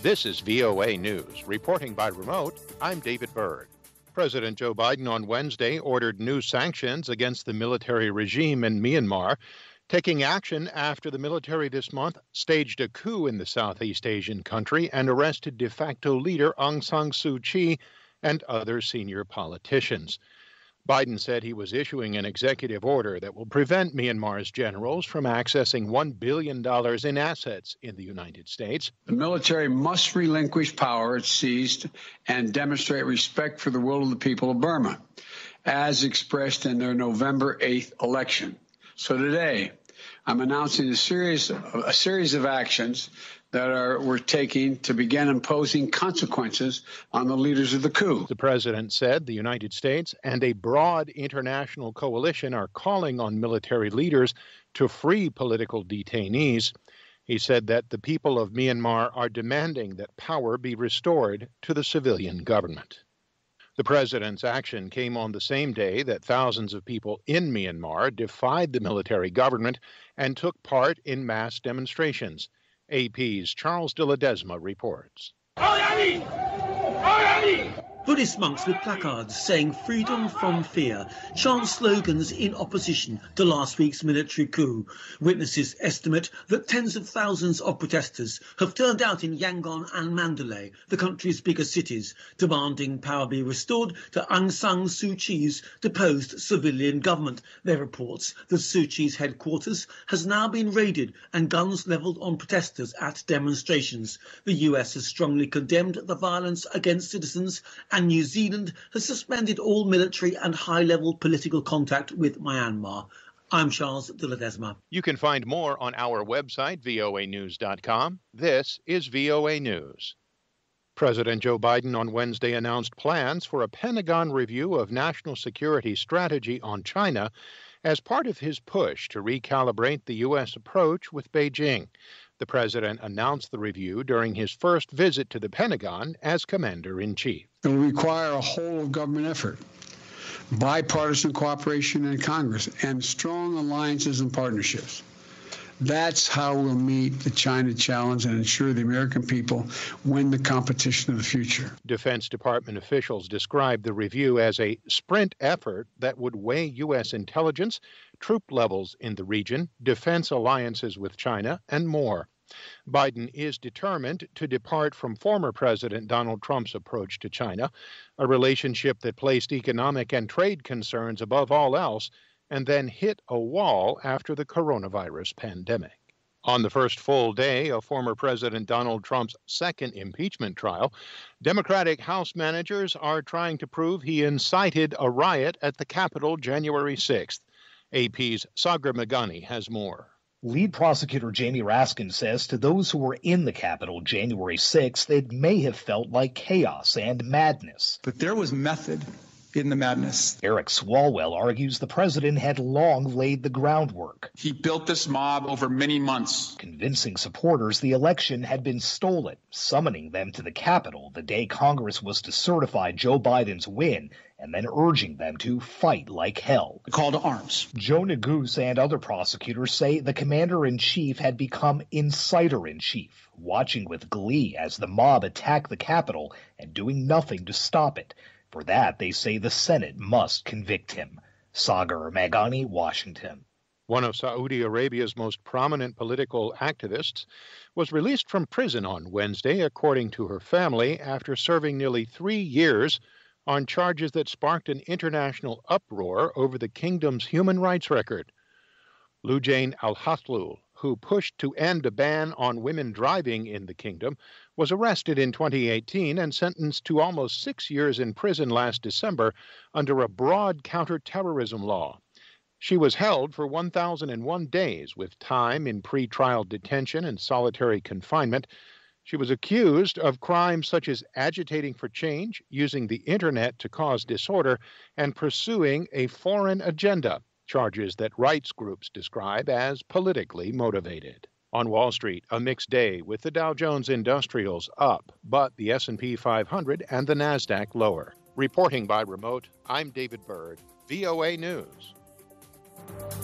This is VOA News. Reporting by remote, I'm David Byrd. President Joe Biden on Wednesday ordered new sanctions against the military regime in Myanmar, taking action after the military this month staged a coup in the Southeast Asian country and arrested de facto leader Aung San Suu Kyi and other senior politicians. Biden said he was issuing an executive order that will prevent Myanmar's generals from accessing $1 billion in assets in the United States. The military must relinquish power it seized and demonstrate respect for the will of the people of Burma, as expressed in their November 8th election. So today, I'm announcing a series of actions that we're taking to begin imposing consequences on the leaders of the coup. The president said the United States and a broad international coalition are calling on military leaders to free political detainees. He said that the people of Myanmar are demanding that power be restored to the civilian government. The president's action came on the same day that thousands of people in Myanmar defied the military government and took part in mass demonstrations. AP's Charles de Ledesma reports. Buddhist monks with placards saying freedom from fear chant slogans in opposition to last week's military coup. Witnesses estimate that tens of thousands of protesters have turned out in Yangon and Mandalay, the country's biggest cities, demanding power be restored to Aung San Suu Kyi's deposed civilian government. Their reports that Suu Kyi's headquarters has now been raided and guns levelled on protesters at demonstrations. The US has strongly condemned the violence against citizens, and New Zealand has suspended all military and high-level political contact with Myanmar. I'm Charles de Ledesma. You can find more on our website, voanews.com. This is VOA News. President Joe Biden on Wednesday announced plans for a Pentagon review of national security strategy on China as part of his push to recalibrate the U.S. approach with Beijing. The president announced the review during his first visit to the Pentagon as commander-in-chief. It will require a whole-of-government effort, bipartisan cooperation in Congress, and strong alliances and partnerships. That's how we'll meet the China challenge and ensure the American people win the competition of the future. Defense Department officials described the review as a sprint effort that would weigh U.S. intelligence, troop levels in the region, defense alliances with China, and more. Biden is determined to depart from former President Donald Trump's approach to China, a relationship that placed economic and trade concerns above all else and then hit a wall after the coronavirus pandemic. On the first full day of former President Donald Trump's second impeachment trial, Democratic House managers are trying to prove he incited a riot at the Capitol January 6th. AP's Sagar Meghani has more. Lead prosecutor Jamie Raskin says to those who were in the Capitol January 6th, it may have felt like chaos and madness. But there was method in the madness. Eric Swalwell argues the president had long laid the groundwork. He built this mob over many months, convincing supporters the election had been stolen, summoning them to the Capitol the day Congress was to certify Joe Biden's win, and then urging them to fight like hell. The call to arms. Joe Neguse and other prosecutors say the commander-in-chief had become insider-in-chief, watching with glee as the mob attacked the Capitol and doing nothing to stop it. For that, they say the Senate must convict him. Sagar Meghani, Washington. One of Saudi Arabia's most prominent political activists was released from prison on Wednesday, according to her family, after serving nearly 3 years on charges that sparked an international uproar over the kingdom's human rights record. Loujain Al-Hathloul, who pushed to end a ban on women driving in the kingdom, was arrested in 2018 and sentenced to almost 6 years in prison last December under a broad counterterrorism law. She was held for 1,001 days with time in pretrial detention and solitary confinement. She was accused of crimes such as agitating for change, using the internet to cause disorder, and pursuing a foreign agenda, charges that rights groups describe as politically motivated. On Wall Street, a mixed day with the Dow Jones Industrials up, but the S&P 500 and the Nasdaq lower. Reporting by remote, I'm David Byrd, VOA News.